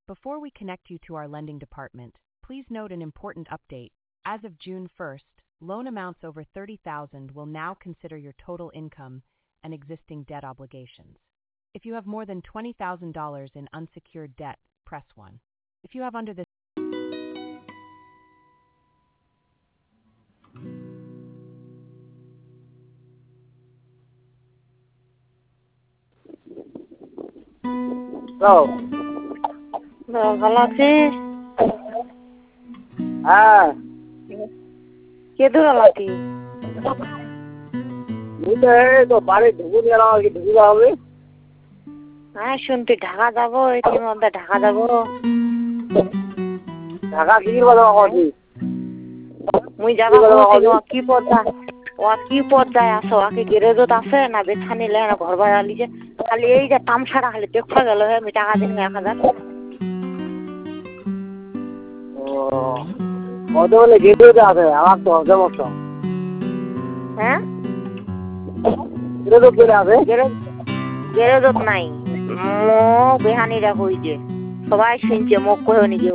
Before we connect you to our lending department, please note an important update. As of June 1st, loan amounts over $30,000 will now consider your total income and existing debt obligations. If you have more than $20,000 in unsecured debt, press 1. If you have under this ভালো আছিস? হ্যাঁ, কে দূরালাতি? এই তো বাড়ি ঢুকে গেলাম আর কি, ঢুকে যাওয়া হবে। হ্যাঁ শুনতি ঢাকা যাবো, এটির মধ্যে ঢাকা যাবো। ঢাকা কি করবো করছি? মুই যাবা কইছি কি পর্যায়ে আছো? কি গ্যারেজত আছে না বেছা নিলে না ঘর ভাড়া লিছে? খালি এই যে তামসাটা খালি দেখা গেল হে, আমি টাকা দিন 1000। কত বলে গেটে আছে আমার তো সমস্ত। হ্যাঁ গেটে চলে আছে, গ্যারেজত নাই। বেহানিরা কইছে, সবাই শুনছে, মুখ কহে নিজে